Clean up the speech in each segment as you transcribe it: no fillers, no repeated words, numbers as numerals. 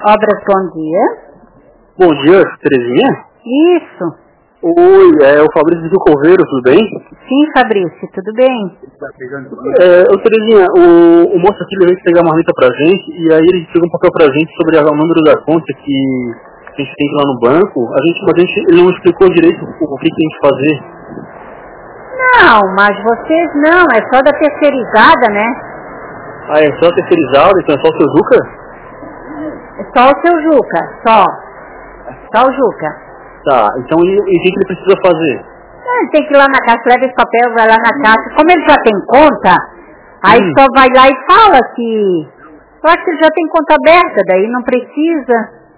Obras, bom dia. Bom dia, Terezinha? Isso. Oi, é o Fabrício do Coveiro, tudo bem? Sim, Fabrício, tudo bem? Terezinha, o moço aqui veio pegar uma marmita pra gente, e aí ele pegou um papel pra gente sobre o número da conta que a gente tem lá no banco. Ele não explicou direito o que tem que fazer. Não, mas vocês não, é só da terceirizada, né? Ah, é só terceirizado, então é só o seu Juca? É só o seu Juca, só. Só o Juca. Tá, então e o que ele precisa fazer? Ele tem que ir lá na caixa, leva esse papel, vai lá na caixa. Como ele já tem conta, aí só vai lá e fala que... Eu acho que ele já tem conta aberta, daí não precisa.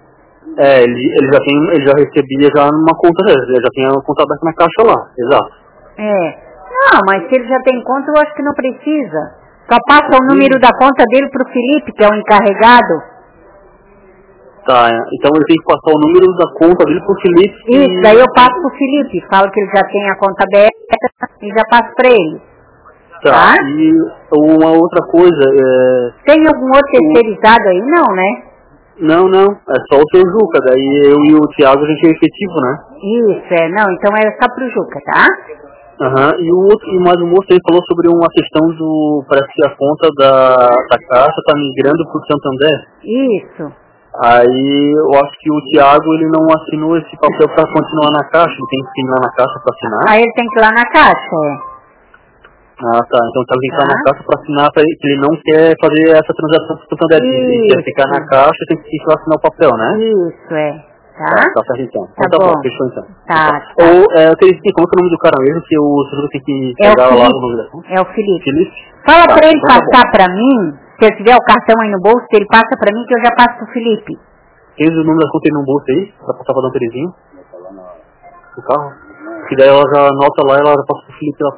Ele já recebia já numa conta dele, ele já tem a conta aberta na caixa lá, exato. Não, mas se ele já tem conta, eu acho que não precisa. Só passa o número da conta dele pro Felipe, que é o encarregado. Tá, então ele tem que passar o número da conta dele pro Felipe. Isso, daí eu passo pro Felipe, falo que ele já tem a conta aberta e já passo pra ele. Tá, e uma outra coisa, Tem algum outro terceirizado aí? Não, né? Não, é só o seu Juca, daí eu e o Thiago a gente é efetivo, né? Isso, não, então é só pro Juca, tá? E mais um moço aí falou sobre uma questão parece que a conta da Caixa tá migrando pro Santander. Isso. Aí eu acho que o Thiago ele não assinou esse papel para continuar na Caixa, ele tem que ir lá na Caixa para assinar. Aí ele tem que ir lá na caixa, Ah, tá, então o Thiago tem que ir lá na Caixa para assinar, que ele não quer fazer essa transação pro Santander, ele quer ficar na Caixa e tem que ir lá assinar o papel, né? Isso, Tá? Tá certo então. Tá bom. Fechou então. Tá. Eu queria dizer, como é o nome do cara mesmo, que o senhor tem que pegar lá o nome da conta? É o Felipe. Felipe? Fala pra ele então passar pra mim, se eu tiver o cartão aí no bolso, ele passa pra mim que eu já passo pro Felipe. Tem o número da conta aí no bolso aí, pra passar pra Dona Terezinha? No carro? Que daí ela já anota lá e ela já passa pro Felipe lá.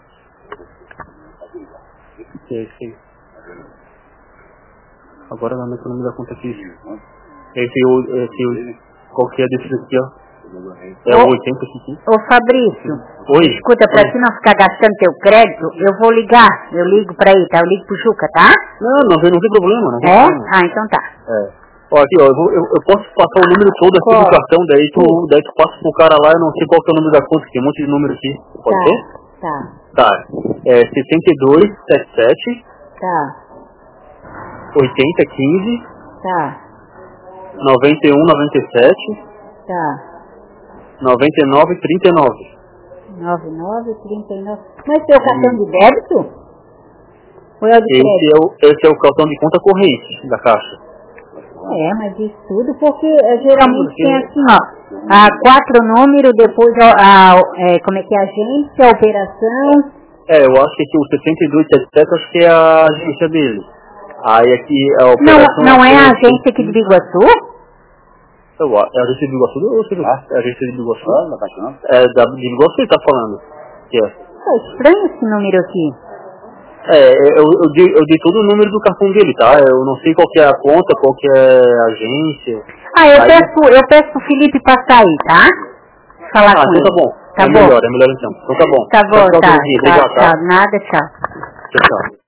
Sim. Agora não é o nome da conta aqui. Qual que é desse aqui, ó? É o 80 aqui. Ô Fabrício. Oi. Escuta, pra tu não ficar gastando teu crédito, eu vou ligar. Eu ligo pra ele, tá? Eu ligo pro Juca, tá? Não tem problema, não tem problema. Ah, então tá. Ó, aqui, ó, eu posso passar o número todo aqui do cartão, daí tu passa pro cara lá, eu não sei qual que é o número da conta, tem um monte de número aqui. Pode ser? Tá. É 7277. Tá. 8015. Tá. 9197. Tá. 9939. 9939. Mas teu cartão de débito? Ou é o de crédito? Esse é o cartão de conta corrente da Caixa. Mas isso tudo porque geralmente tem assim, ó, 4 números, depois como é que é a agência, a operação. Eu acho que aqui o 6277 acho que é a agência dele. Aí aqui a operação... Não é a agência aqui de Biguaçu? É a agência de Biguaçu ou você viu? É a agência de Biguaçu? Da Caixa não? É de Biguaçu ele tá falando. Que é. Estranho esse número aqui. Eu dei todo o número do cartão dele, tá? Eu não sei qual que é a conta, qual que é a agência. Eu peço pro Felipe passar aí, tá? Falar com ele. Tá bom. Tá bom. Melhor então. Então tá bom. Tá bom, tá. Obrigado, tá? Tchau, nada, tchau. Tchau.